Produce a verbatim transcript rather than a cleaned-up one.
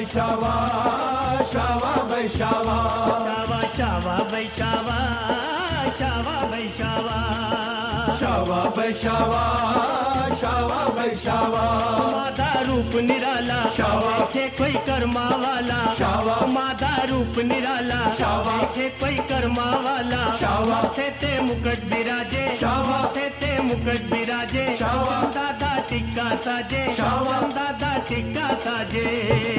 बैशावा शावा बैशावा शावा शावा बैशावा शावा बैशावा शावा बैशावा शावा बैशावा मादा रूप निराला शावा थे कोई कर्मा वाला शावा मादा रूप निराला शावा थे कोई कर्मा वाला शावा थे ते मुकुट विराजे शावा थे ते मुकुट विराजे शावा दादा टिक्का साजे शावा दादा टिक्का साजे।